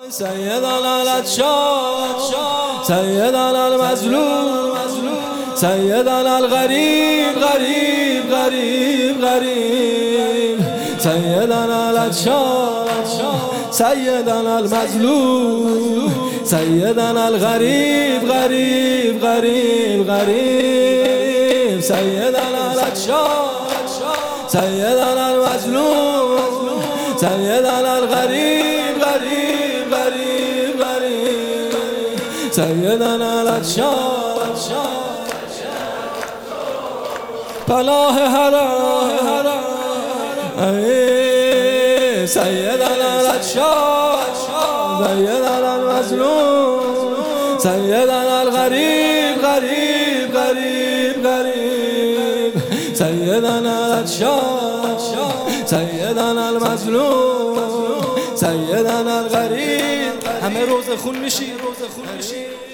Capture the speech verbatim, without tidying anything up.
سیدنا العطشان سیدنا المظلوم سیدنا الغریب غریب غریب غریب سیدنا العطشان سیدنا المظلوم سیدنا الغریب غریب غریب غریب سیدنا العطشان سیدنا المظلوم سیدنا الغریب غریب غریب غریب سیدنا العطشان پناه حرم سیدنا العطشان سیدنا المظلوم سیدنا الغریب غریب غریب غریب سیدنا العطشان سیدنا المظلوم سیدنا الغریب. همه روز خون میشی روز خون میشی